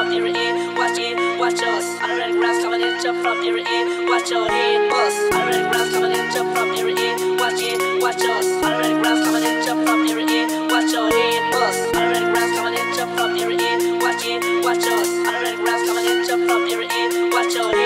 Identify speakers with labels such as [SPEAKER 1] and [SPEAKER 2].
[SPEAKER 1] from your ear. Watch it, watch us. Already grass coming in, jump from your ear. Watch your head bust. Already grass coming in, jump from your ear. Watch it, watch us. Already grass coming in, jump from your ear. Watch your head bust. Already grass coming in, jump from your ear. Watch it, watch us. Already grass coming in, jump from your ear. Watch your head.